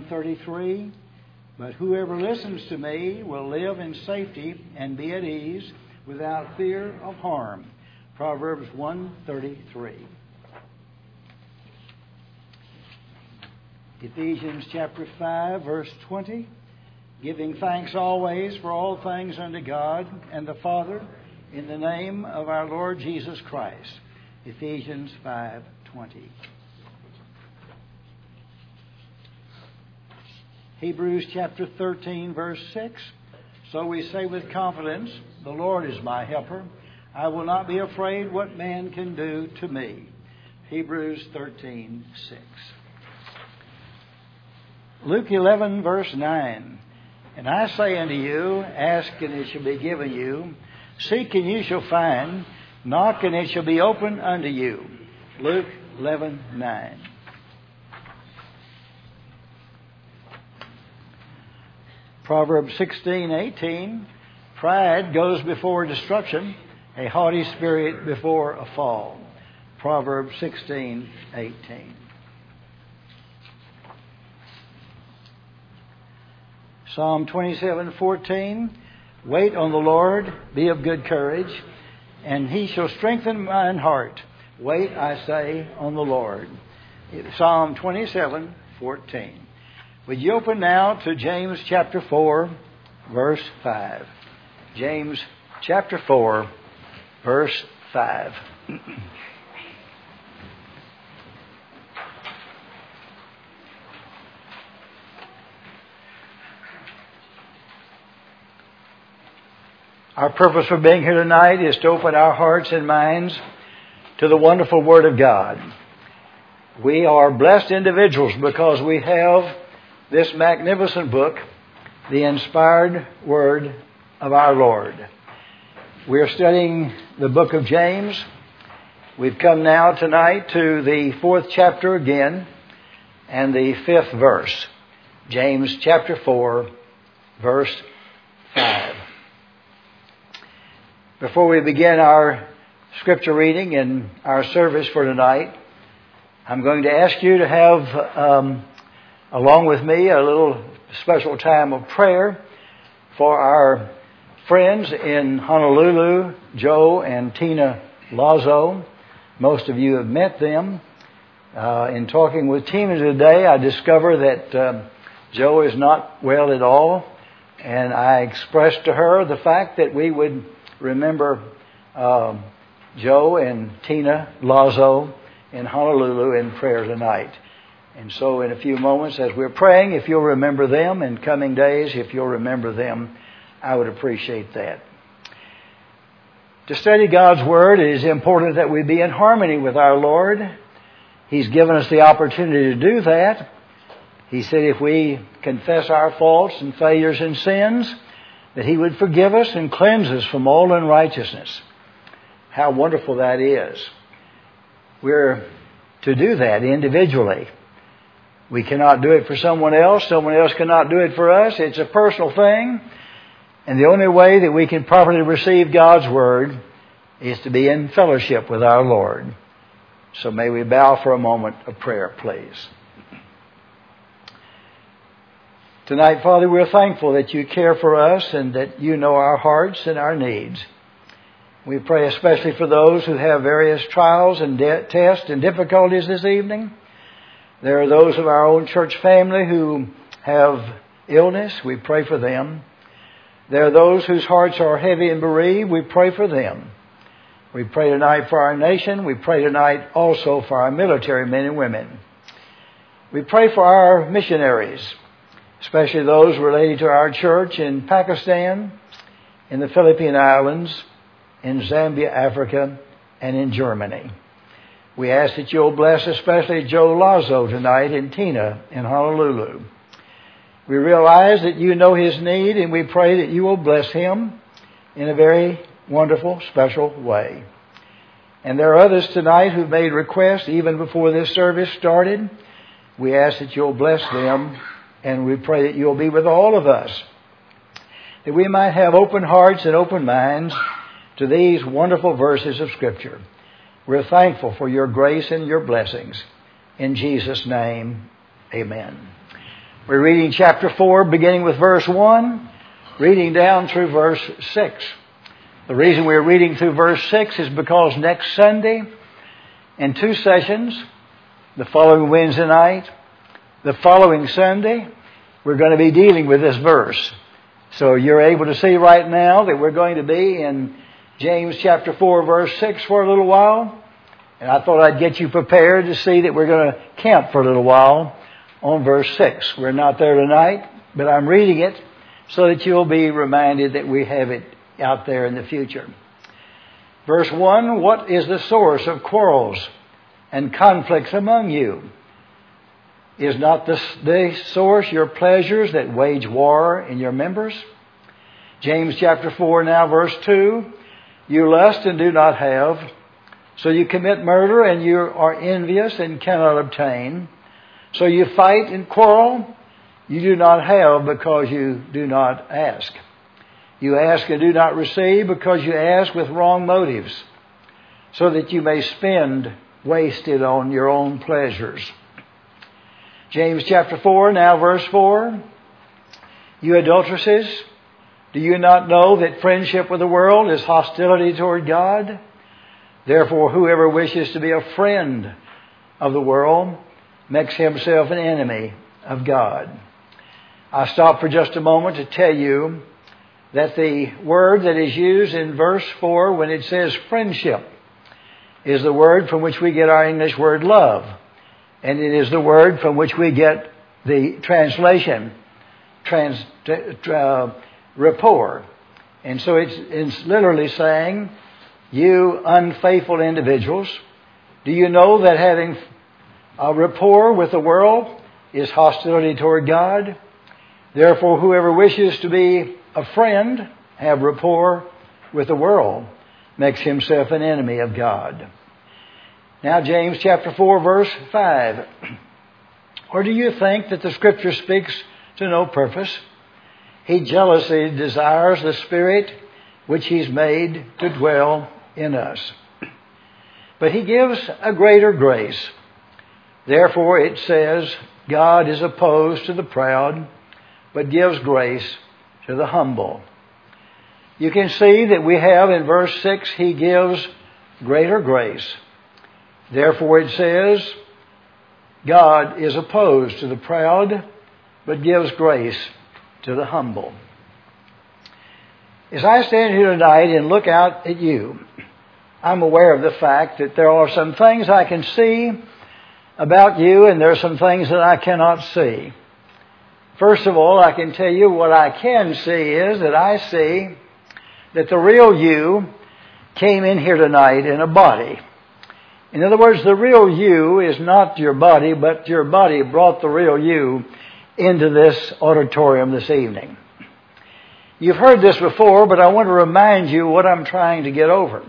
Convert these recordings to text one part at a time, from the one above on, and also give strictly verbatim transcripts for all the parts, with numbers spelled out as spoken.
thirty-three. But whoever listens to me will live in safety and be at ease without fear of harm. Proverbs one thirty-three. Ephesians chapter five, verse twenty. Giving thanks always for all things unto God and the Father in the name of our Lord Jesus Christ. Ephesians five twenty. Hebrews chapter thirteen, verse six. So we say with confidence, the Lord is my helper. I will not be afraid what man can do to me. Hebrews thirteen, six. Luke eleven, verse nine. And I say unto you, ask and it shall be given you. Seek and you shall find. Knock and it shall be opened unto you. Luke eleven, nine. Proverbs sixteen, eighteen. Pride goes before destruction, a haughty spirit before a fall. Proverbs sixteen, eighteen. Psalm twenty-seven, fourteen. Wait on the Lord, be of good courage, and he shall strengthen mine heart. Wait, I say, on the Lord. Psalm twenty-seven, fourteen. Would you open now to James chapter four, verse five. James chapter four, verse five. Our purpose for being here tonight is to open our hearts and minds to the wonderful Word of God. We are blessed individuals because we have this magnificent book, the inspired Word of our Lord. We are studying the book of James. We've come now tonight to the fourth chapter again and the fifth verse. James chapter four, verse five. Before we begin our scripture reading and our service for tonight, I'm going to ask you to have, um, along with me, a little special time of prayer for our friends in Honolulu, Joe and Tina Lazo. Most of you have met them. Uh, in talking with Tina today, I discovered that uh, Joe is not well at all, and I expressed to her the fact that we would remember um, Joe and Tina Lazo in Honolulu in prayer tonight. And so in a few moments as we're praying, if you'll remember them in coming days, if you'll remember them, I would appreciate that. To study God's Word, it is important that we be in harmony with our Lord. He's given us the opportunity to do that. He said if we confess our faults and failures and sins, that He would forgive us and cleanse us from all unrighteousness. How wonderful that is. We're to do that individually. We cannot do it for someone else. Someone else cannot do it for us. It's a personal thing. And the only way that we can properly receive God's Word is to be in fellowship with our Lord. So may we bow for a moment of prayer, please. Tonight, Father, we're thankful that you care for us and that you know our hearts and our needs. We pray especially for those who have various trials and de- tests and difficulties this evening. There are those of our own church family who have illness. We pray for them. There are those whose hearts are heavy and bereaved. We pray for them. We pray tonight for our nation. We pray tonight also for our military men and women. We pray for our missionaries, especially those related to our church in Pakistan, in the Philippine Islands, in Zambia, Africa, and in Germany. We ask that you'll bless especially Joe Lazo tonight and Tina in Honolulu. We realize that you know his need, and we pray that you will bless him in a very wonderful, special way. And there are others tonight who've made requests even before this service started. We ask that you'll bless them, and we pray that you'll be with all of us, that we might have open hearts and open minds to these wonderful verses of Scripture. We're thankful for your grace and your blessings. In Jesus' name, amen. We're reading chapter four, beginning with verse one, reading down through verse six. The reason we're reading through verse six is because next Sunday, in two sessions, the following Wednesday night, the following Sunday, we're going to be dealing with this verse. So you're able to see right now that we're going to be in James chapter four, verse six for a little while. And I thought I'd get you prepared to see that we're going to camp for a little while on verse six. We're not there tonight, but I'm reading it so that you'll be reminded that we have it out there in the future. Verse one, what is the source of quarrels and conflicts among you? Is not this the source your pleasures that wage war in your members? James chapter four now verse two, you lust and do not have, so you commit murder and you are envious and cannot obtain. So you fight and quarrel, you do not have because you do not ask. You ask and do not receive because you ask with wrong motives, so that you may spend wasted on your own pleasures. James chapter four, now verse four. You adulteresses, do you not know that friendship with the world is hostility toward God? Therefore, whoever wishes to be a friend of the world makes himself an enemy of God. I stop for just a moment to tell you that the word that is used in verse four when it says friendship is the word from which we get our English word love. And it is the word from which we get the translation, trans, uh, rapport. And so it's, it's literally saying, you unfaithful individuals, do you know that having a rapport with the world is hostility toward God? Therefore, whoever wishes to be a friend, have rapport with the world, makes himself an enemy of God. Now, James chapter four, verse five. Or do you think that the Scripture speaks to no purpose? He jealously desires the Spirit which He's made to dwell in us. But He gives a greater grace. Therefore it says, God is opposed to the proud, but gives grace to the humble. You can see that we have in verse six, He gives greater grace. Therefore it says, God is opposed to the proud, but gives grace to the humble. As I stand here tonight and look out at you, I'm aware of the fact that there are some things I can see about you, and there are some things that I cannot see. First of all, I can tell you what I can see is that I see that the real you came in here tonight in a body. In other words, the real you is not your body, but your body brought the real you into this auditorium this evening. You've heard this before, but I want to remind you what I'm trying to get over.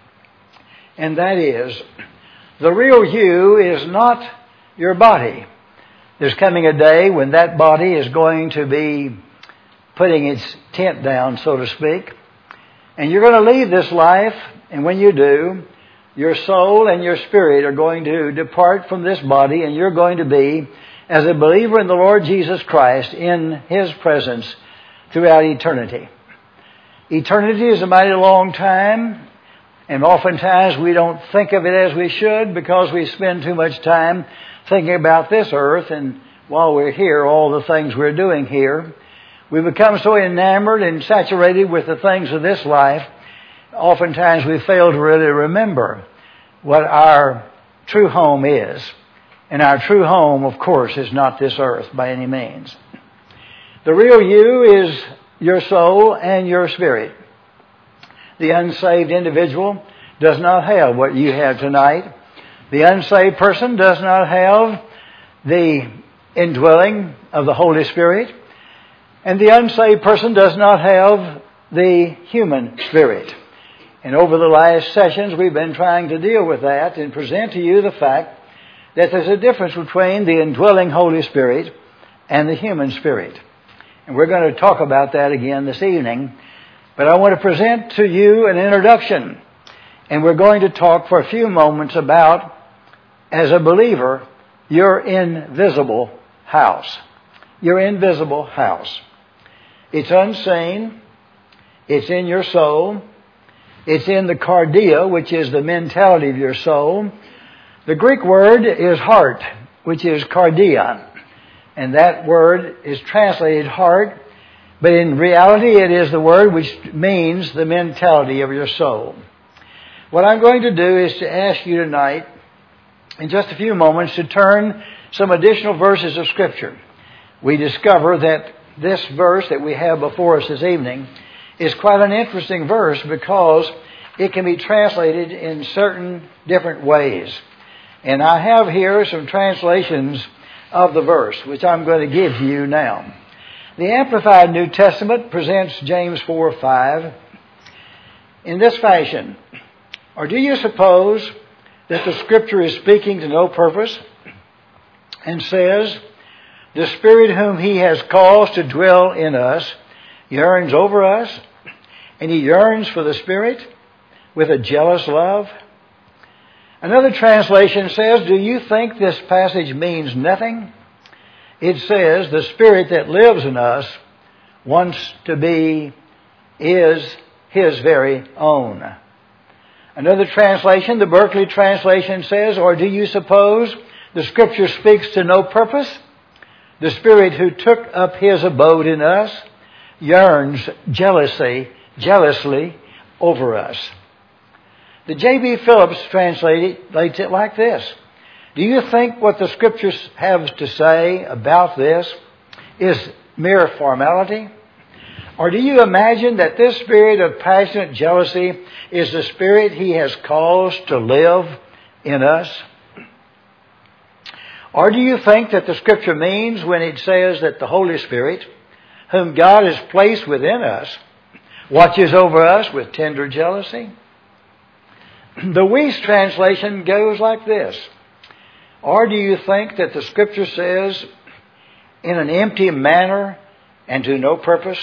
And that is, the real you is not your body. There's coming a day when that body is going to be putting its tent down, so to speak. And you're going to leave this life, and when you do, your soul and your spirit are going to depart from this body, and you're going to be, as a believer in the Lord Jesus Christ, in His presence throughout eternity. Eternity is a mighty long time, and oftentimes we don't think of it as we should because we spend too much time thinking about this earth, and while we're here, all the things we're doing here. We become so enamored and saturated with the things of this life, oftentimes we fail to really remember what our true home is. And our true home, of course, is not this earth by any means. The real you is your soul and your spirit. The unsaved individual does not have what you have tonight. The unsaved person does not have the indwelling of the Holy Spirit. And the unsaved person does not have the human spirit. And over the last sessions, we've been trying to deal with that and present to you the fact that there's a difference between the indwelling Holy Spirit and the human spirit. And we're going to talk about that again this evening. But I want to present to you an introduction. And we're going to talk for a few moments about, as a believer, your invisible house. your invisible house. It's unseen. It's in your soul. It's in the cardia, which is the mentality of your soul. The Greek word is heart, which is cardia. And that word is translated heart. But in reality, it is the word which means the mentality of your soul. What I'm going to do is to ask you tonight, in just a few moments, to turn some additional verses of Scripture. We discover that this verse that we have before us this evening is quite an interesting verse because it can be translated in certain different ways. And I have here some translations of the verse, which I'm going to give to you now. The Amplified New Testament presents James four five in this fashion. Or do you suppose that the Scripture is speaking to no purpose and says, the Spirit whom He has caused to dwell in us yearns over us, and He yearns for the Spirit with a jealous love? Another translation says, do you think this passage means nothing? It says, the Spirit that lives in us wants to be, is His very own. Another translation, the Berkeley translation says, or do you suppose the Scripture speaks to no purpose? The Spirit who took up His abode in us yearns jealously, jealously over us. The J B Phillips translates it like this. Do you think what the Scriptures have to say about this is mere formality? Or do you imagine that this spirit of passionate jealousy is the Spirit He has caused to live in us? Or do you think that the Scripture means when it says that the Holy Spirit, whom God has placed within us, watches over us with tender jealousy? The Weiss translation goes like this. Or do you think that the Scripture says, in an empty manner and to no purpose,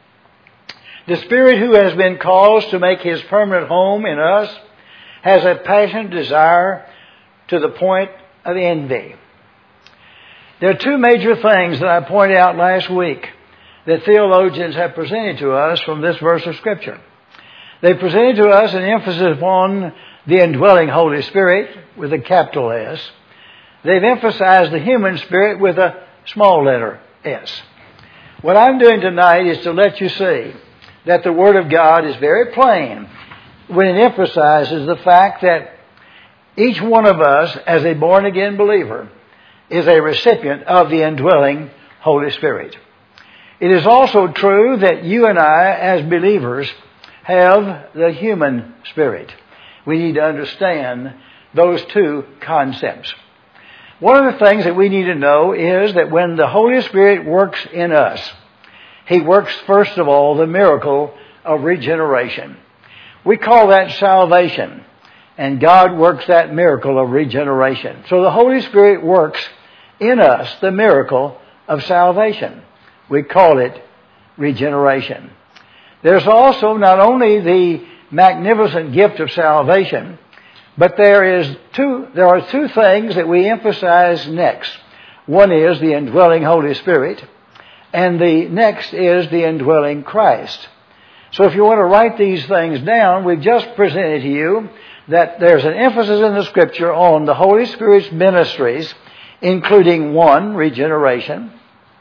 the Spirit who has been caused to make His permanent home in us has a passionate desire to the point of envy? There are two major things that I pointed out last week that theologians have presented to us from this verse of Scripture. They presented to us an emphasis upon the indwelling Holy Spirit with a capital S. They've emphasized the human spirit with a small letter S. What I'm doing tonight is to let you see that the Word of God is very plain when it emphasizes the fact that each one of us, as a born-again believer, is a recipient of the indwelling Holy Spirit. It is also true that you and I, as believers, have the human spirit. We need to understand those two concepts. One of the things that we need to know is that when the Holy Spirit works in us, He works, first of all, the miracle of regeneration. We call that salvation, and God works that miracle of regeneration. So the Holy Spirit works in us the miracle of salvation. We call it regeneration. There's also not only the magnificent gift of salvation, but there is two, there are two things that we emphasize next. One is the indwelling Holy Spirit, and the next is the indwelling Christ. So if you want to write these things down, we've just presented to you that there's an emphasis in the Scripture on the Holy Spirit's ministries, including one, regeneration,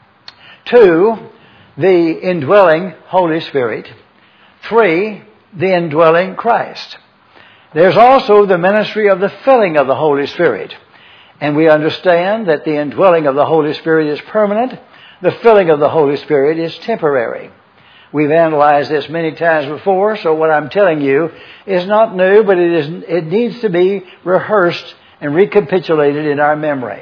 two, the indwelling Holy Spirit, three, the indwelling Christ. There's also the ministry of the filling of the Holy Spirit. And we understand that the indwelling of the Holy Spirit is permanent. The filling of the Holy Spirit is temporary. We've analyzed this many times before, so what I'm telling you is not new, but it is, it needs to be rehearsed and recapitulated in our memory.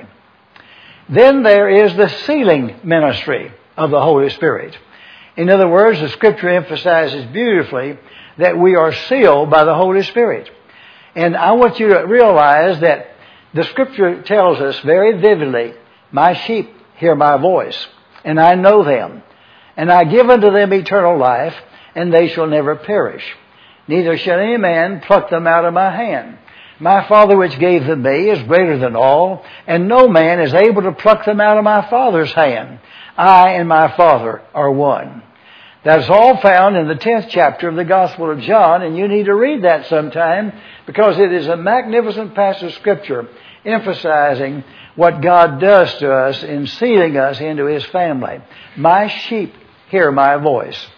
Then there is the sealing ministry of the Holy Spirit. In other words, the Scripture emphasizes beautifully that we are sealed by the Holy Spirit. And I want you to realize that the Scripture tells us very vividly, my sheep hear my voice, and I know them, and I give unto them eternal life, and they shall never perish. Neither shall any man pluck them out of my hand. My Father which gave them me is greater than all, and no man is able to pluck them out of my Father's hand. I and my Father are one. That's all found in the tenth chapter of the Gospel of John, and you need to read that sometime because it is a magnificent passage of Scripture emphasizing what God does to us in sealing us into His family. My sheep hear my voice.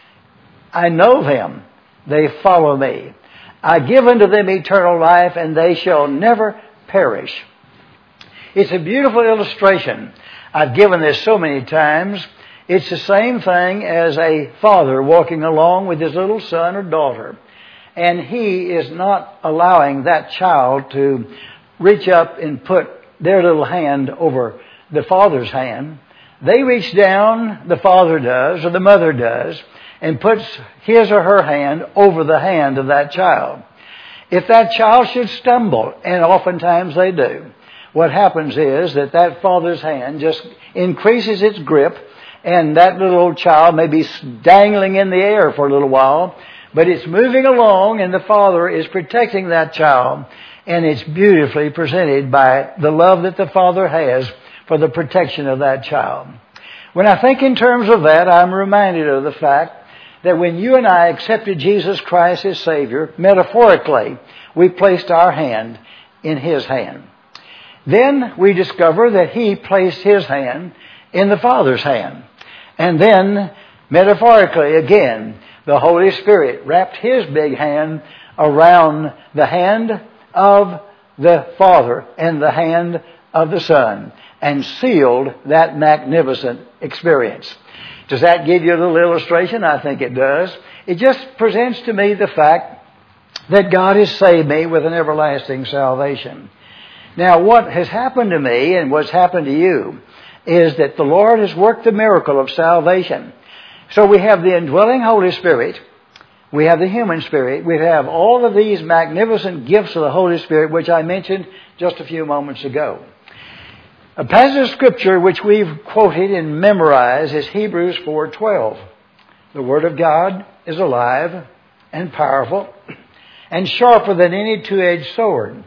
I know them. They follow me. I give unto them eternal life, and they shall never perish. It's a beautiful illustration. I've given this so many times. It's the same thing as a father walking along with his little son or daughter. And he is not allowing that child to reach up and put their little hand over the father's hand. They reach down, the father does, or the mother does, and puts his or her hand over the hand of that child. If that child should stumble, and oftentimes they do, what happens is that that father's hand just increases its grip, and that little child may be dangling in the air for a little while, but it's moving along, and the father is protecting that child, and it's beautifully presented by the love that the father has for the protection of that child. When I think in terms of that, I'm reminded of the fact that when you and I accepted Jesus Christ as Savior, metaphorically, we placed our hand in His hand. Then we discover that He placed His hand in the Father's hand. And then, metaphorically again, the Holy Spirit wrapped His big hand around the hand of the Father and the hand of the Son and sealed that magnificent experience. Does that give you a little illustration? I think it does. It just presents to me the fact that God has saved me with an everlasting salvation. Now, what has happened to me and what's happened to you is that the Lord has worked the miracle of salvation. So we have the indwelling Holy Spirit. We have the human spirit. We have all of these magnificent gifts of the Holy Spirit, which I mentioned just a few moments ago. A passage of Scripture which we've quoted and memorized is Hebrews four twelve. The Word of God is alive and powerful and sharper than any two-edged sword.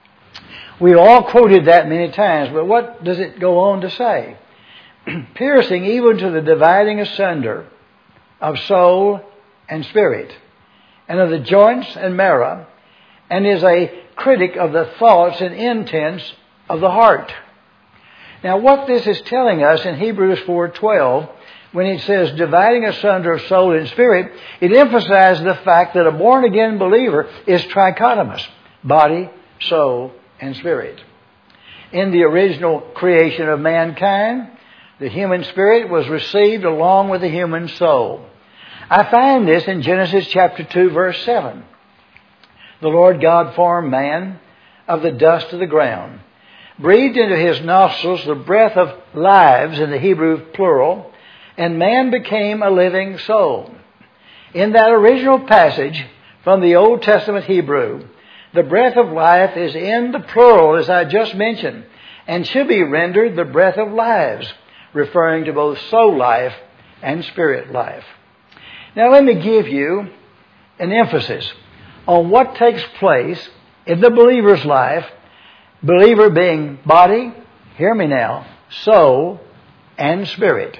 We all quoted that many times, but what does it go on to say? Piercing even to the dividing asunder of soul and spirit, and of the joints and marrow, and is a critic of the thoughts and intents of the heart. Now, what this is telling us in Hebrews four twelve, when it says dividing asunder of soul and spirit, it emphasizes the fact that a born-again believer is trichotomous, body, soul, and spirit. In the original creation of mankind, the human spirit was received along with the human soul. I find this in Genesis chapter two, verse seven. The Lord God formed man of the dust of the ground, breathed into his nostrils the breath of lives, in the Hebrew plural, and man became a living soul. In that original passage from the Old Testament Hebrew, the breath of life is in the plural, as I just mentioned, and should be rendered the breath of lives, referring to both soul life and spirit life. Now let me give you an emphasis on what takes place in the believer's life, believer being body, hear me now, soul, and spirit.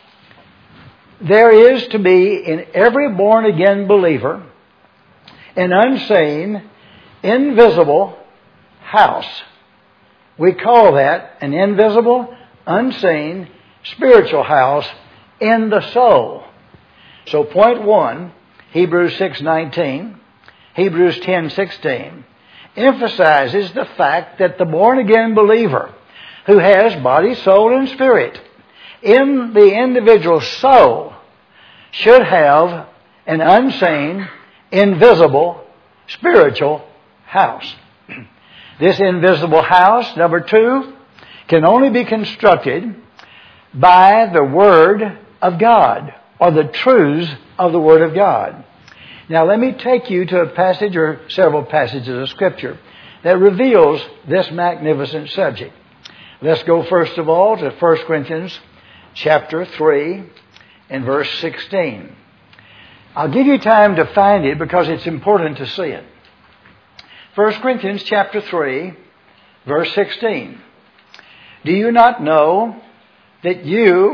There is to be in every born-again believer an unseen, invisible house. We call that an invisible, unseen, spiritual house in the soul. So point one, Hebrews six nineteen, Hebrews ten sixteen, emphasizes the fact that the born-again believer who has body, soul, and spirit in the individual soul should have an unseen, invisible, spiritual house. This invisible house, number two, can only be constructed by the Word of God, or the truths of the Word of God. Now let me take you to a passage or several passages of Scripture that reveals this magnificent subject. Let's go first of all to First Corinthians chapter three and verse sixteen. I'll give you time to find it because it's important to see it. First Corinthians chapter three, verse sixteen. Do you not know that you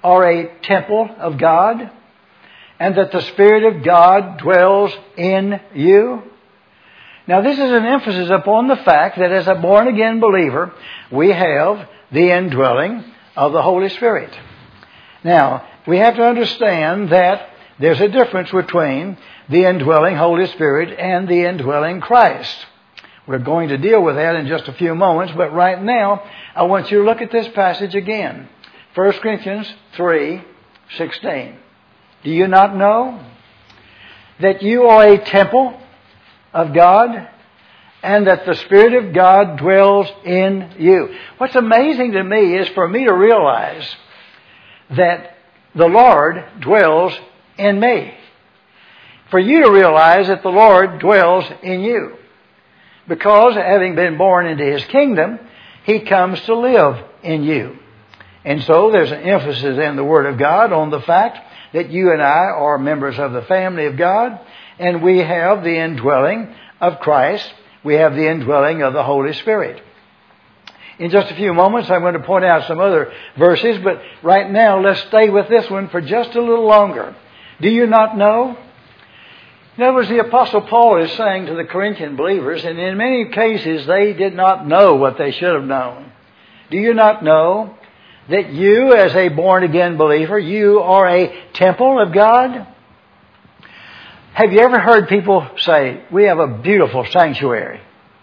are a temple of God, and that the Spirit of God dwells in you? Now, this is an emphasis upon the fact that as a born-again believer, we have the indwelling of the Holy Spirit. Now, we have to understand that there's a difference between the indwelling Holy Spirit and the indwelling Christ. We're going to deal with that in just a few moments, but right now, I want you to look at this passage again. First Corinthians three sixteen. Do you not know that you are a temple of God, and that the Spirit of God dwells in you? What's amazing to me is for me to realize that the Lord dwells in me. For you to realize that the Lord dwells in you. Because having been born into His kingdom, He comes to live in you. And so there's an emphasis in the Word of God on the fact that you and I are members of the family of God, and we have the indwelling of Christ. We have the indwelling of the Holy Spirit. In just a few moments, I'm going to point out some other verses, but right now, let's stay with this one for just a little longer. Do you not know? In other words, the Apostle Paul is saying to the Corinthian believers, and in many cases, they did not know what they should have known. Do you not know that you, as a born-again believer, you are a temple of God? Have you ever heard people say, we have a beautiful sanctuary?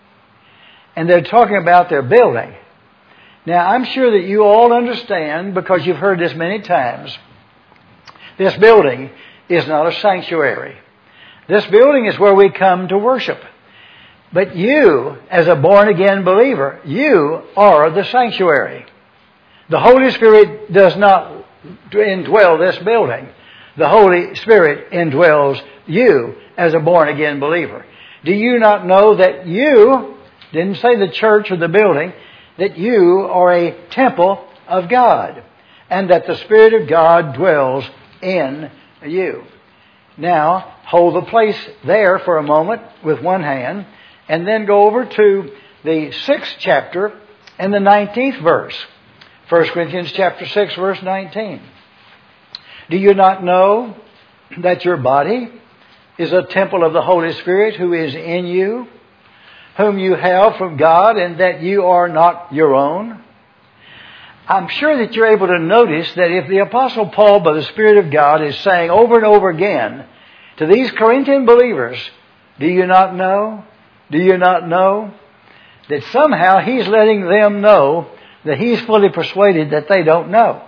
And they're talking about their building. Now, I'm sure that you all understand, because you've heard this many times, this building is not a sanctuary. This building is where we come to worship. But you, as a born-again believer, you are the sanctuary. The Holy Spirit does not indwell this building. The Holy Spirit indwells you as a born-again believer. Do you not know that you, didn't say the church or the building, that you are a temple of God, and that the Spirit of God dwells in you? Now, hold the place there for a moment with one hand, and then go over to the sixth chapter and the nineteenth verse. First Corinthians chapter six, verse nineteen. Do you not know that your body is a temple of the Holy Spirit who is in you, whom you have from God, and that you are not your own? I'm sure that you're able to notice that if the Apostle Paul, by the Spirit of God, is saying over and over again to these Corinthian believers, do you not know? Do you not know? That somehow he's letting them know that he's fully persuaded that they don't know.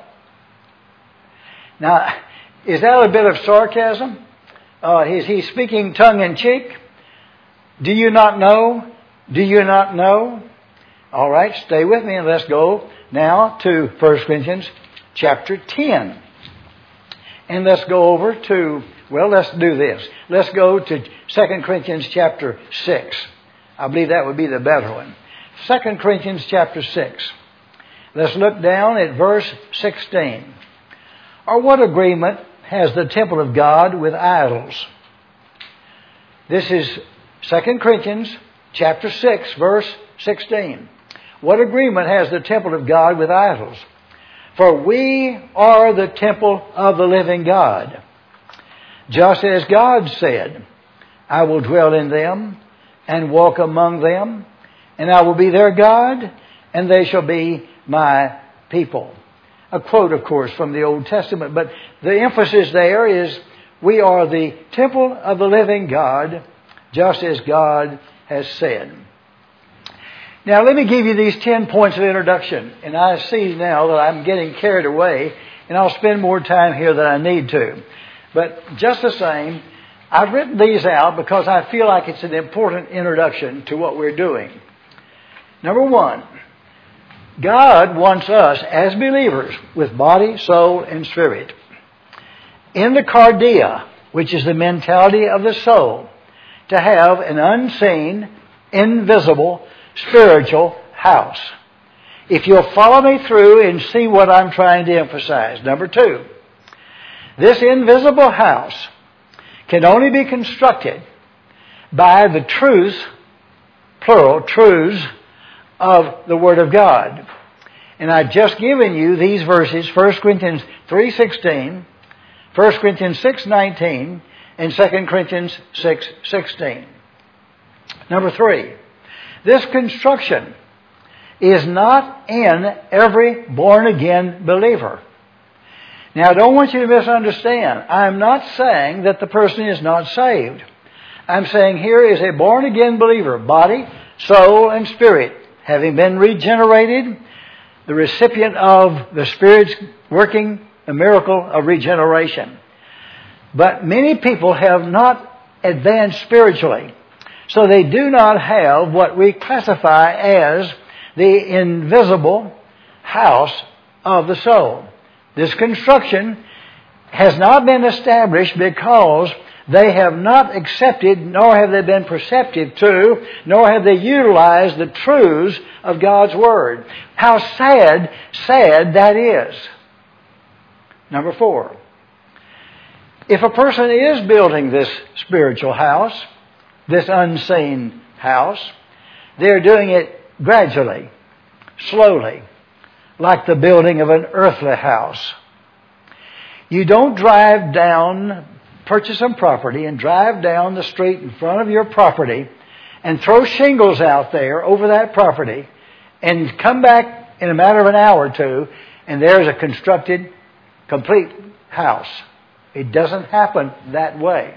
Now, is that a bit of sarcasm? Uh, is he speaking tongue-in-cheek? Do you not know? Do you not know? All right, stay with me and let's go now to First Corinthians chapter ten. And let's go over to, well, let's do this. Let's go to Second Corinthians chapter six. I believe that would be the better one. Second Corinthians chapter six. Let's look down at verse sixteen. Or what agreement has the temple of God with idols? This is Second Corinthians chapter six, verse sixteen. What agreement has the temple of God with idols? For we are the temple of the living God. Just as God said, I will dwell in them and walk among them, and I will be their God, and they shall be my people. A quote, of course, from the Old Testament, but the emphasis there is we are the temple of the living God, just as God has said. Now, let me give you these ten points of introduction. And I see now that I'm getting carried away, and I'll spend more time here than I need to. But just the same, I've written these out because I feel like it's an important introduction to what we're doing. Number one, God wants us as believers with body, soul, and spirit in the cardia, which is the mentality of the soul, to have an unseen, invisible, spiritual house. If you'll follow me through and see what I'm trying to emphasize. Number two, this invisible house can only be constructed by the truths, plural, truths of the Word of God. And I've just given you these verses, First Corinthians three sixteen, First Corinthians six nineteen, and Second Corinthians six sixteen. Number three, this construction is not in every born-again believer. Now, I don't want you to misunderstand. I'm not saying that the person is not saved. I'm saying here is a born-again believer, body, soul, and spirit, having been regenerated, the recipient of the Spirit's working a miracle of regeneration. But many people have not advanced spiritually, so they do not have what we classify as the invisible house of the soul. This construction has not been established because they have not accepted, nor have they been perceptive to, nor have they utilized the truths of God's Word. How sad, sad that is. Number four. If a person is building this spiritual house, this unseen house, they're doing it gradually, slowly, like the building of an earthly house. You don't drive down, purchase some property and drive down the street in front of your property and throw shingles out there over that property and come back in a matter of an hour or two and there's a constructed, complete house. It doesn't happen that way.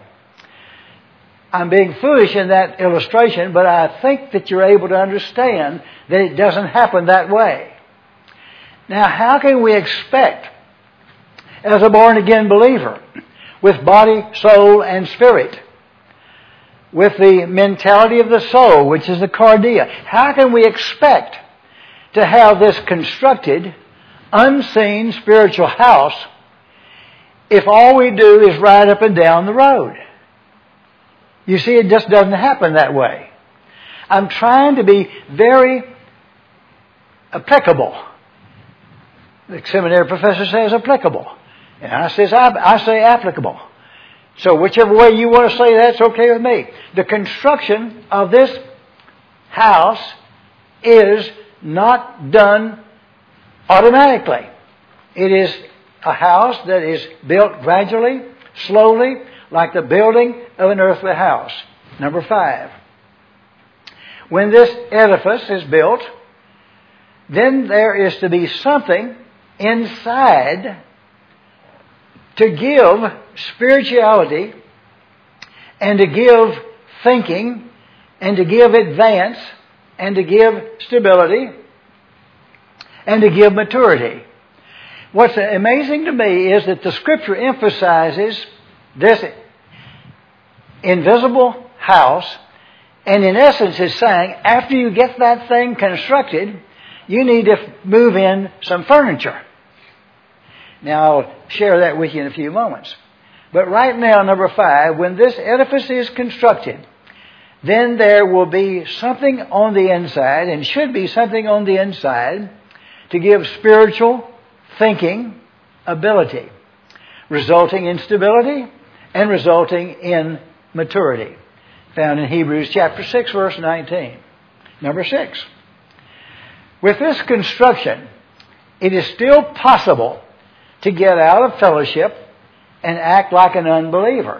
I'm being foolish in that illustration, but I think that you're able to understand that it doesn't happen that way. Now, how can we expect, as a born-again believer, with body, soul, and spirit, with the mentality of the soul, which is the cardia, how can we expect to have this constructed, unseen spiritual house if all we do is ride up and down the road? You see, it just doesn't happen that way. I'm trying to be very applicable. The seminary professor says applicable. And I says I say applicable. So whichever way you want to say that's okay with me. The construction of this house is not done automatically. It is a house that is built gradually, slowly, like the building of an earthly house. Number five. When this edifice is built, then there is to be something inside to give spirituality and to give thinking and to give advance and to give stability and to give maturity. What's amazing to me is that the Scripture emphasizes this invisible house, and in essence is saying after you get that thing constructed, you need to move in some furniture. Now, I'll share that with you in a few moments. But right now, number five, when this edifice is constructed, then there will be something on the inside, and should be something on the inside, to give spiritual thinking ability, resulting in stability and resulting in maturity. Found in Hebrews chapter six, verse nineteen. Number six. With this construction, it is still possible to get out of fellowship and act like an unbeliever.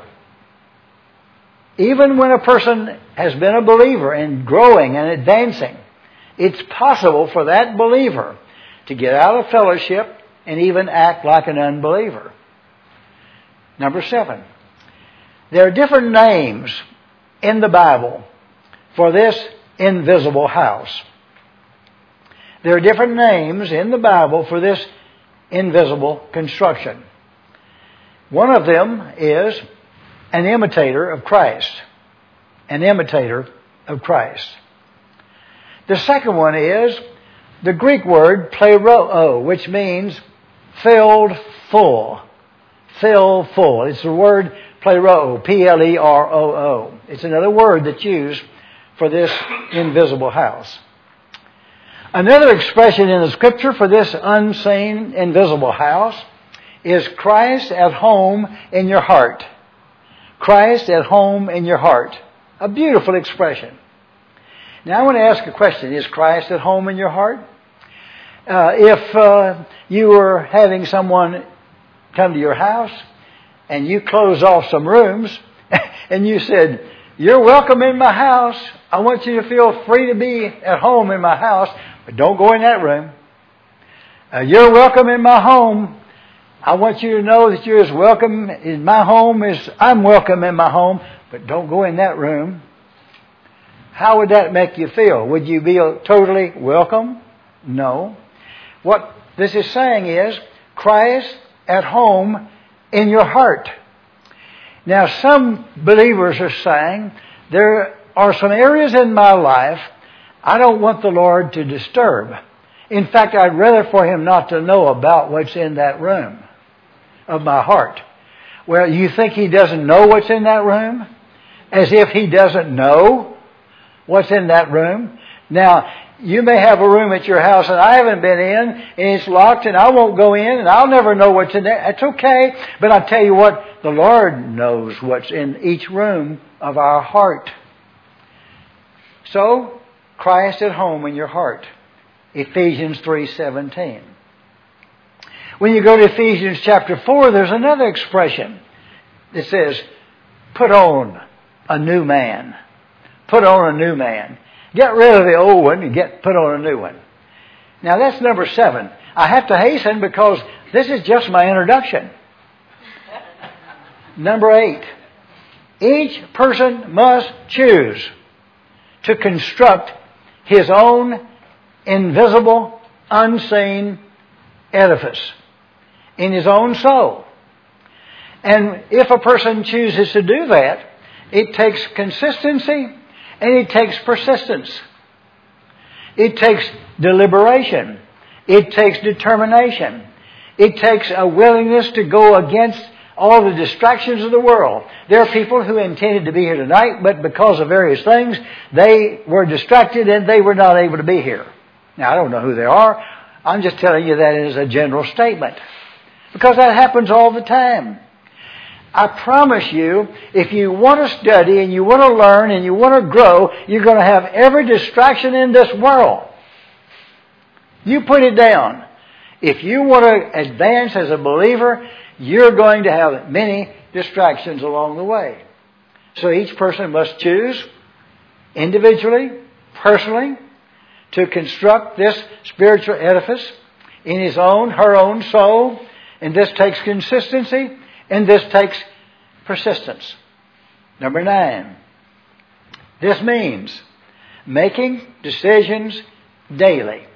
Even when a person has been a believer and growing and advancing, it's possible for that believer to get out of fellowship and even act like an unbeliever. Number seven. There are different names in the Bible for this invisible house. There are different names in the Bible for this invisible construction. One of them is an imitator of Christ. An imitator of Christ. The second one is the Greek word pleroo, which means filled full. Fill full. It's the word pleroo, P L E R O O. It's another word that's used for this invisible house. Another expression in the Scripture for this unseen, invisible house is Christ at home in your heart. Christ at home in your heart. A beautiful expression. Now I want to ask a question. Is Christ at home in your heart? Uh, if uh, you were having someone come to your house and you closed off some rooms and you said, "You're welcome in my house. I want you to feel free to be at home in my house, but don't go in that room. Uh, you're welcome in my home. I want you to know that you're as welcome in my home as I'm welcome in my home, but don't go in that room." How would that make you feel? Would you be totally welcome? No. What this is saying is Christ at home in your heart. Now, some believers are saying there are some areas in my life I don't want the Lord to disturb. In fact, I'd rather for Him not to know about what's in that room of my heart. Well, you think He doesn't know what's in that room? As if He doesn't know what's in that room? Now, you may have a room at your house and I haven't been in, and it's locked, and I won't go in, and I'll never know what's in there. That's okay. But I tell you what, the Lord knows what's in each room of our heart. So, Christ at home in your heart. Ephesians three seventeen. When you go to Ephesians chapter four, there's another expression that says, "Put on a new man." Put on a new man. Get rid of the old one and get put on a new one. Now that's number seven. I have to hasten because this is just my introduction. Number eight. Each person must choose to construct his own invisible, unseen edifice in his own soul. And if a person chooses to do that, it takes consistency and it takes persistence. It takes deliberation. It takes determination. It takes a willingness to go against all the distractions of the world. There are people who intended to be here tonight, but because of various things, they were distracted and they were not able to be here. Now, I don't know who they are. I'm just telling you that as a general statement. Because that happens all the time. I promise you, if you want to study and you want to learn and you want to grow, you're going to have every distraction in this world. You put it down. If you want to advance as a believer, you're going to have many distractions along the way. So each person must choose individually, personally, to construct this spiritual edifice in his own, her own soul. And this takes consistency. And this takes persistence. Number nine. This means making decisions daily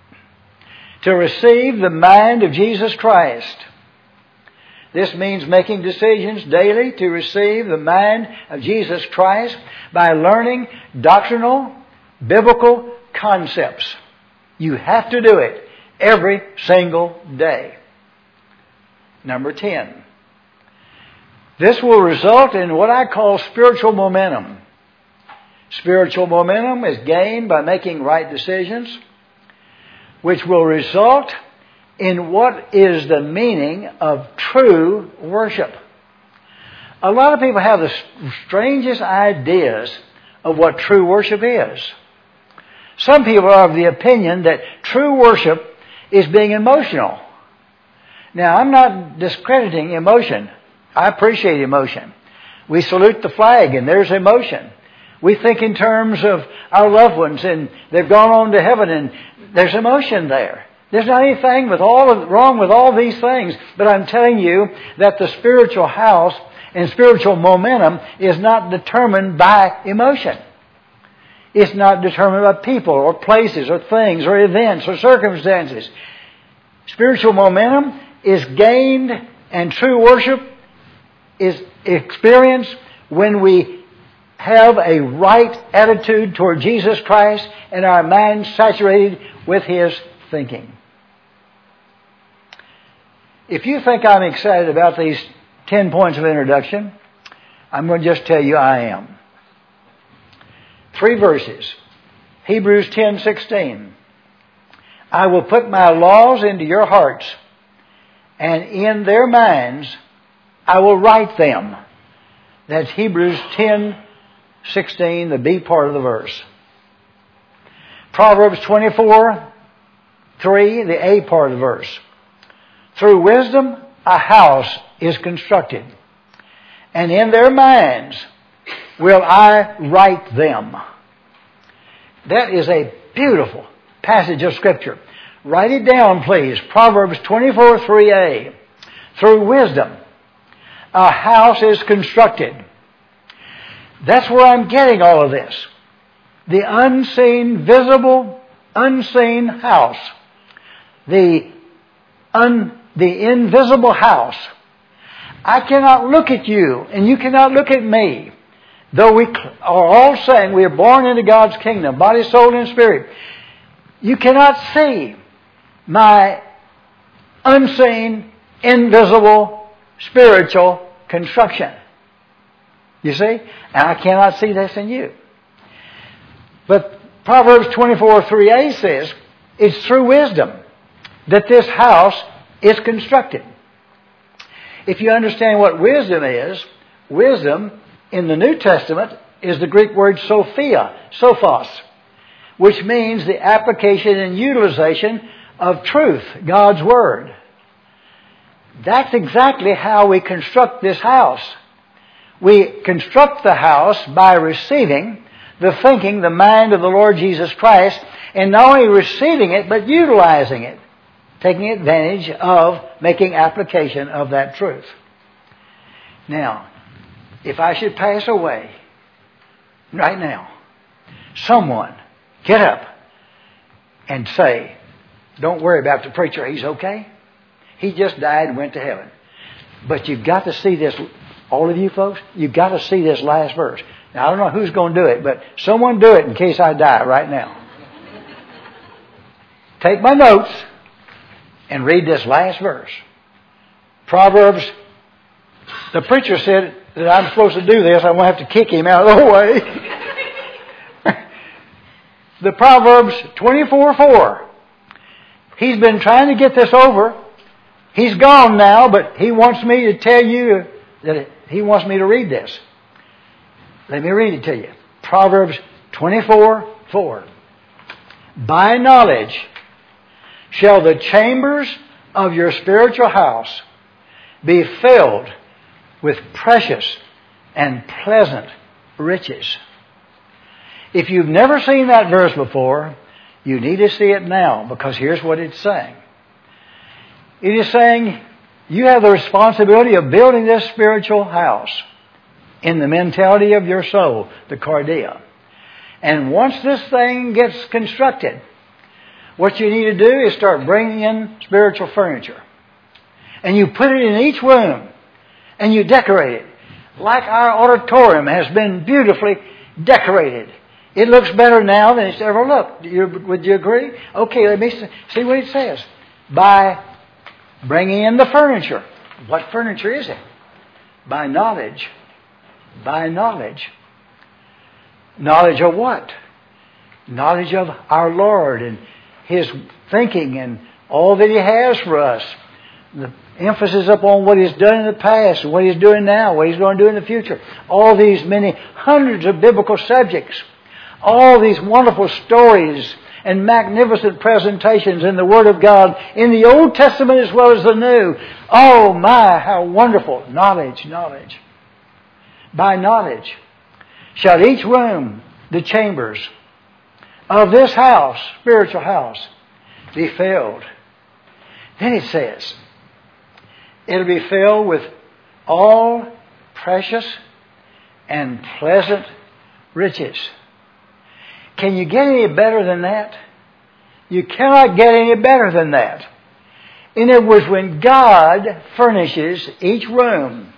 to receive the mind of Jesus Christ. This means making decisions daily to receive the mind of Jesus Christ by learning doctrinal, biblical concepts. You have to do it every single day. Number ten. This will result in what I call spiritual momentum. Spiritual momentum is gained by making right decisions, which will result in what is the meaning of true worship. A lot of people have the strangest ideas of what true worship is. Some people are of the opinion that true worship is being emotional. Now, I'm not discrediting emotion. I appreciate emotion. We salute the flag and there's emotion. We think in terms of our loved ones and they've gone on to heaven and there's emotion there. There's not anything with all of, wrong with all these things, but I'm telling you that the spiritual house and spiritual momentum is not determined by emotion. It's not determined by people or places or things or events or circumstances. Spiritual momentum is gained and true worship is experienced when we have a right attitude toward Jesus Christ and our mind saturated with His thinking. If you think I'm excited about these ten points of introduction, I'm going to just tell you I am. Three verses. Hebrews ten sixteen. I will put my laws into your hearts, and in their minds I will write them. That's Hebrews ten sixteen, the B part of the verse. Proverbs twenty-four three, the A part of the verse. Through wisdom, a house is constructed, and in their minds will I write them. That is a beautiful passage of Scripture. Write it down, please. Proverbs twenty-four, three a. Through wisdom, a house is constructed. That's where I'm getting all of this. The unseen, visible, unseen house. The un, the invisible house. I cannot look at you, and you cannot look at me. Though we are all saying we are born into God's kingdom, body, soul, and spirit, you cannot see my unseen, invisible, spiritual construction. You see? And I cannot see this in you. But Proverbs twenty-four, three a says, it's through wisdom that this house is constructed. If you understand what wisdom is, wisdom in the New Testament is the Greek word sophia, sophos, which means the application and utilization of truth, God's Word. That's exactly how we construct this house. We construct the house by receiving the thinking, the mind of the Lord Jesus Christ, and not only receiving it, but utilizing it, taking advantage of making application of that truth. Now, if I should pass away right now, someone get up and say, don't worry about the preacher, he's okay. He just died and went to heaven. But you've got to see this, all of you folks, you've got to see this last verse. Now, I don't know who's going to do it, but someone do it in case I die right now. Take my notes and read this last verse. Proverbs, the preacher said that I'm supposed to do this. I'm going to have to kick him out of the way. The Proverbs twenty-four, four. He's been trying to get this over. He's gone now, but he wants me to tell you that he wants me to read this. Let me read it to you. Proverbs twenty-four, four. By knowledge shall the chambers of your spiritual house be filled with precious and pleasant riches. If you've never seen that verse before, you need to see it now, because here's what it's saying. It is saying you have the responsibility of building this spiritual house in the mentality of your soul, the cardia. And once this thing gets constructed, what you need to do is start bringing in spiritual furniture. And you put it in each room, and you decorate it. Like our auditorium has been beautifully decorated. It looks better now than it's ever looked. You, would you agree? Okay, let me see what it says. By bringing in the furniture. What furniture is it? By knowledge. By knowledge. Knowledge of what? Knowledge of our Lord and His thinking and all that He has for us. The emphasis upon what He's done in the past, what He's doing now, what He's going to do in the future. All these many hundreds of biblical subjects. All these wonderful stories and magnificent presentations in the Word of God, in the Old Testament as well as the New. Oh my, how wonderful. Knowledge, knowledge. By knowledge shall each room, the chambers of this house, spiritual house, be filled. Then it says, it'll be filled with all precious and pleasant riches. Can you get any better than that? You cannot get any better than that. In other words, when God furnishes each room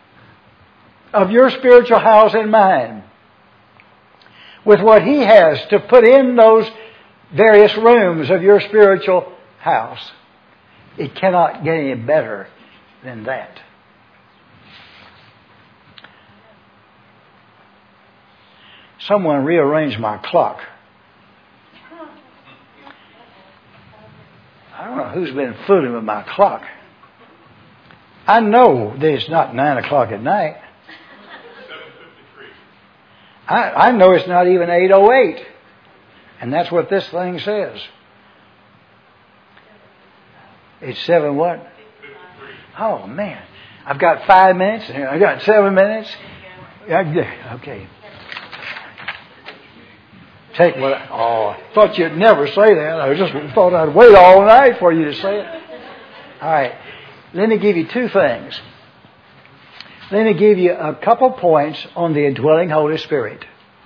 of your spiritual house and mine with what He has to put in those various rooms of your spiritual house, it cannot get any better than that. Someone rearranged my clock. I don't know who's been fooling with my clock. I know that it's not nine o'clock at night. I, I know it's not even eight oh eight. And that's what this thing says. It's seven what? Oh, man. I've got five minutes. I've got seven minutes. Okay. Take what I, oh, I thought you'd never say that. I just thought I'd wait all night for you to say it. All right. Let me give you two things. Let me give you a couple points on the indwelling Holy Spirit.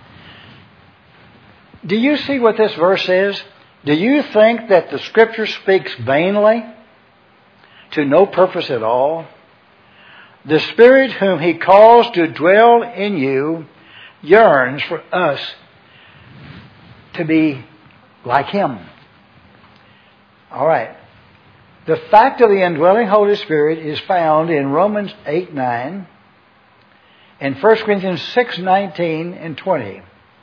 Do you see what this verse is? Do you think that the Scripture speaks vainly, to no purpose at all? The Spirit whom He calls to dwell in you yearns for us to be like Him. All right. The fact of the indwelling Holy Spirit is found in Romans eight nine and First Corinthians six nineteen and twenty.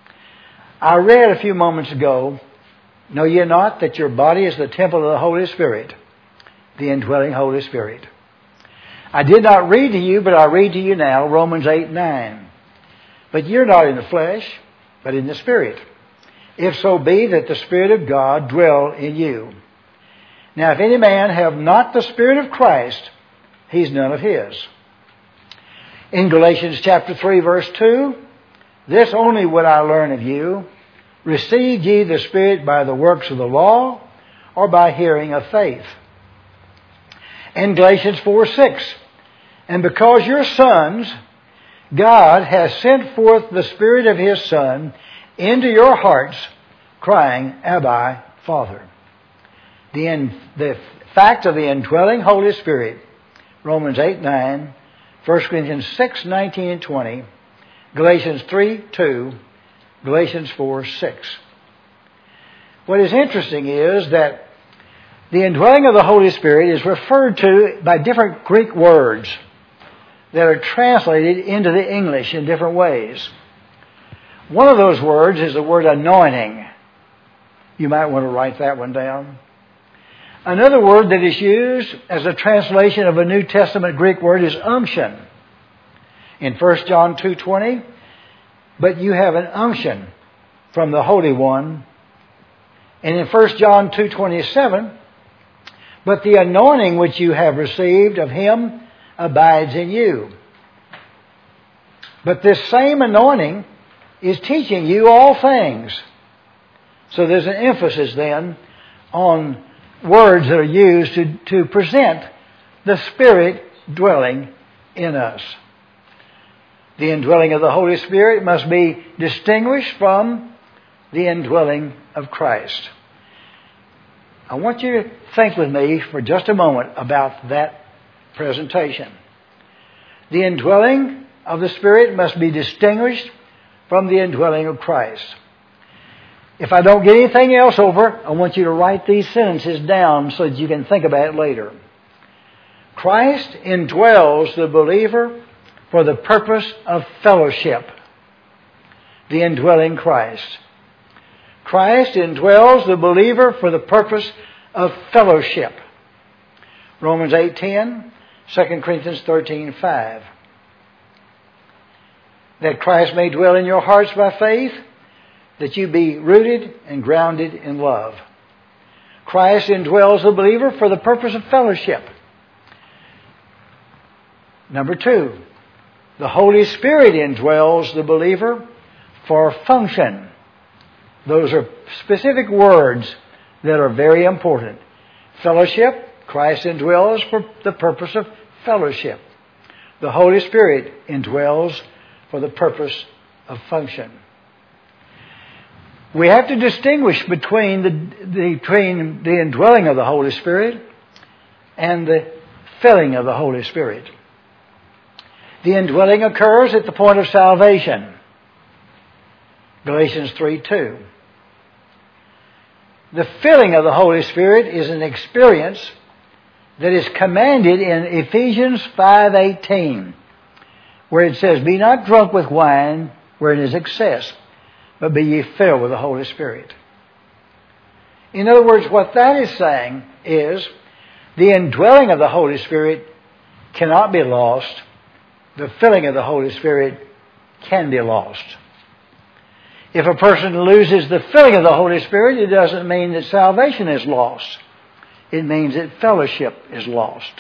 I read a few moments ago, know ye not that your body is the temple of the Holy Spirit, the indwelling Holy Spirit. I did not read to you, but I read to you now, Romans eight nine. But you're not in the flesh, but in the Spirit, if so be that the Spirit of God dwell in you. Now if any man have not the Spirit of Christ, he's none of his. In Galatians chapter three, verse two, this only would I learn of you, received ye the Spirit by the works of the law, or by hearing of faith? In Galatians four six, and because you're sons, God has sent forth the Spirit of His Son into your hearts, crying, Abba, Father. The, in, the fact of the indwelling Holy Spirit, Romans eight nine, First Corinthians six nineteen and twenty, Galatians three two, Galatians four six. What is interesting is that the indwelling of the Holy Spirit is referred to by different Greek words that are translated into the English in different ways. One of those words is the word anointing. You might want to write that one down. Another word that is used as a translation of a New Testament Greek word is unction. In First John two twenty, but you have an unction from the Holy One. And in First John two twenty-seven, but the anointing which you have received of Him abides in you. But this same anointing is teaching you all things. So there's an emphasis then on words that are used to, to present the Spirit dwelling in us. The indwelling of the Holy Spirit must be distinguished from the indwelling of Christ. I want you to think with me for just a moment about that presentation. The indwelling of the Spirit must be distinguished from the indwelling of Christ. If I don't get anything else over, I want you to write these sentences down so that you can think about it later. Christ indwells the believer for the purpose of fellowship. The indwelling Christ. Christ indwells the believer for the purpose of fellowship. Romans eight ten, Second Corinthians thirteen five. That Christ may dwell in your hearts by faith, that you be rooted and grounded in love. Christ indwells the believer for the purpose of fellowship. Number two, the Holy Spirit indwells the believer for function. Those are specific words that are very important. Fellowship, Christ indwells for the purpose of fellowship. The Holy Spirit indwells for the purpose of function. We have to distinguish between the, the, between the indwelling of the Holy Spirit and the filling of the Holy Spirit. The indwelling occurs at the point of salvation. Galatians three two. The filling of the Holy Spirit is an experience that is commanded in Ephesians five eighteen, where it says, be not drunk with wine wherein is excess, but be ye filled with the Holy Spirit. In other words, what that is saying is the indwelling of the Holy Spirit cannot be lost. The filling of the Holy Spirit can be lost. If a person loses the filling of the Holy Spirit, it doesn't mean that salvation is lost. it means that fellowship is lost.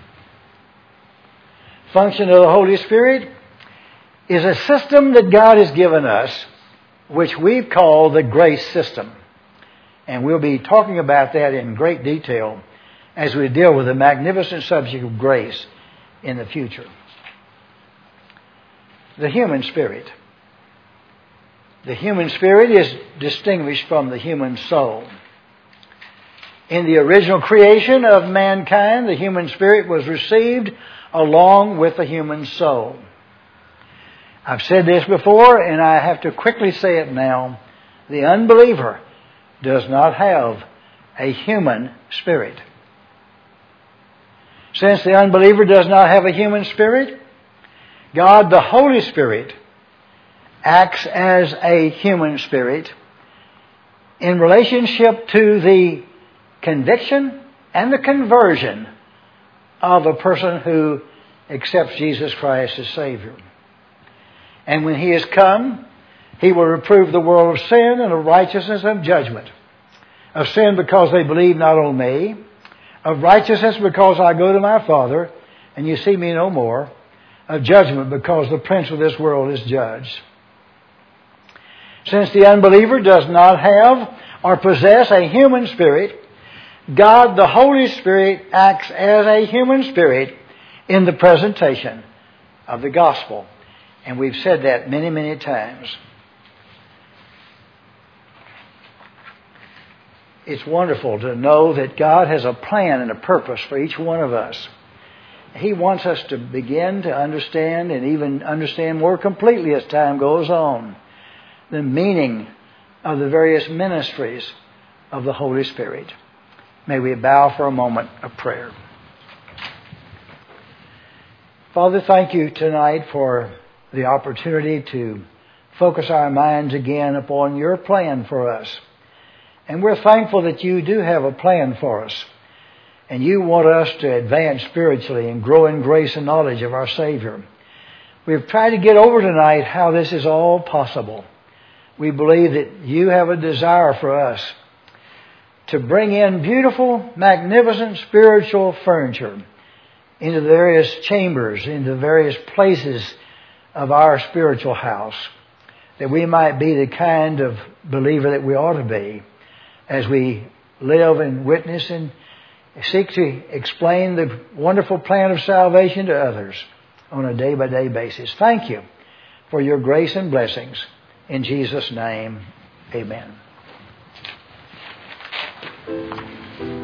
Function of the Holy Spirit is a system that God has given us, which we've called the grace system. And we'll be talking about that in great detail as we deal with the magnificent subject of grace in the future. The human spirit. The human spirit is distinguished from the human soul. In the original creation of mankind, the human spirit was received along with the human soul. I've said this before, and I have to quickly say it now. The unbeliever does not have a human spirit. Since the unbeliever does not have a human spirit, God, the Holy Spirit, acts as a human spirit in relationship to the conviction and the conversion of a person who accepts Jesus Christ as Savior. And when He has come, He will reprove the world of sin and of righteousness and of judgment. Of sin because they believe not on me. Of righteousness because I go to my Father and you see me no more. Of judgment because the prince of this world is judged. Since the unbeliever does not have or possess a human spirit, God, the Holy Spirit, acts as a human spirit in the presentation of the gospel. And we've said that many, many times. It's wonderful to know that God has a plan and a purpose for each one of us. He wants us to begin to understand and even understand more completely as time goes on the meaning of the various ministries of the Holy Spirit. May we bow for a moment of prayer. Father, thank you tonight for the opportunity to focus our minds again upon your plan for us. And we're thankful that you do have a plan for us. And you want us to advance spiritually and grow in grace and knowledge of our Savior. We've tried to get over tonight how this is all possible. We believe that you have a desire for us to bring in beautiful, magnificent spiritual furniture into the various chambers, into the various places of our spiritual house, that we might be the kind of believer that we ought to be as we live and witness and seek to explain the wonderful plan of salvation to others on a day-by-day basis. Thank you for your grace and blessings. In Jesus' name, amen.